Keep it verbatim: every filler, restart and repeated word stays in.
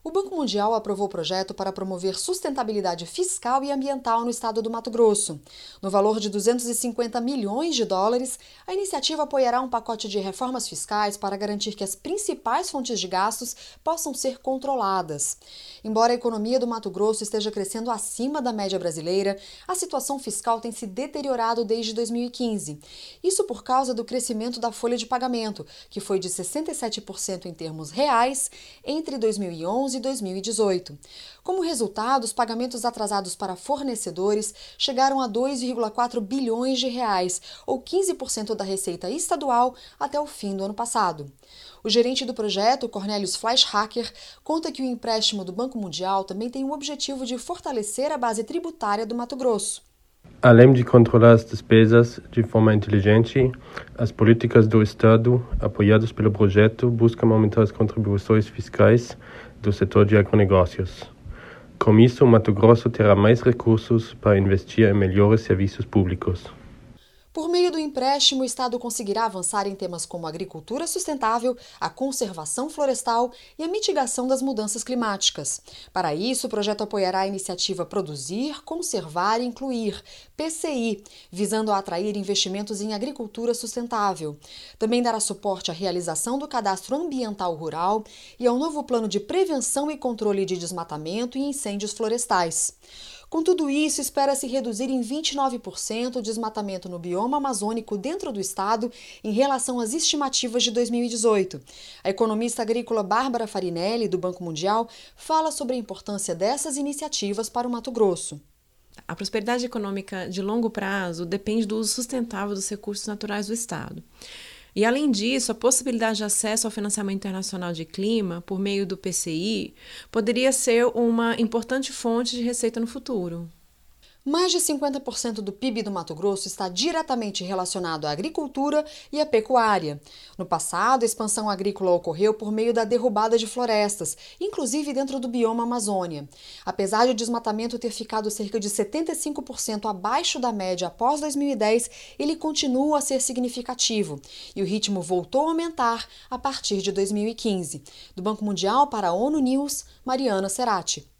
O Banco Mundial aprovou o projeto para promover sustentabilidade fiscal e ambiental no estado do Mato Grosso. No valor de duzentos e cinquenta milhões de dólares, a iniciativa apoiará um pacote de reformas fiscais para garantir que as principais fontes de gastos possam ser controladas. Embora a economia do Mato Grosso esteja crescendo acima da média brasileira, a situação fiscal tem se deteriorado desde dois mil e quinze. Isso por causa do crescimento da folha de pagamento, que foi de sessenta e sete por cento em termos reais entre dois mil e onze e dois mil e dezoito. Como resultado, os pagamentos atrasados para fornecedores chegaram a dois vírgula quatro bilhões de reais, ou quinze por cento da receita estadual até o fim do ano passado. O gerente do projeto, Cornelius Fleischhacker, conta que o empréstimo do Banco Mundial também tem o objetivo de fortalecer a base tributária do Mato Grosso. Além de controlar as despesas de forma inteligente, as políticas do Estado, apoiadas pelo projeto, buscam aumentar as contribuições fiscais do setor de agronegócios. Com isso, o Mato Grosso terá mais recursos para investir em melhores serviços públicos. Por meio do empréstimo, o Estado conseguirá avançar em temas como a agricultura sustentável, a conservação florestal e a mitigação das mudanças climáticas. Para isso, o projeto apoiará a iniciativa Produzir, Conservar e Incluir, P C I, visando a atrair investimentos em agricultura sustentável. Também dará suporte à realização do Cadastro Ambiental Rural e ao novo plano de prevenção e controle de desmatamento e incêndios florestais. Com tudo isso, espera-se reduzir em vinte e nove por cento o desmatamento no bioma amazônico dentro do estado em relação às estimativas de dois mil e dezoito. A economista agrícola Bárbara Farinelli, do Banco Mundial, fala sobre a importância dessas iniciativas para o Mato Grosso. A prosperidade econômica de longo prazo depende do uso sustentável dos recursos naturais do estado. E, além disso, a possibilidade de acesso ao financiamento internacional de clima por meio do P C I poderia ser uma importante fonte de receita no futuro. Mais de cinquenta por cento do P I B do Mato Grosso está diretamente relacionado à agricultura e à pecuária. No passado, a expansão agrícola ocorreu por meio da derrubada de florestas, inclusive dentro do bioma Amazônia. Apesar de o desmatamento ter ficado cerca de setenta e cinco por cento abaixo da média após dois mil e dez, ele continua a ser significativo e o ritmo voltou a aumentar a partir de dois mil e quinze. Do Banco Mundial para a ONU News, Mariana Cerati.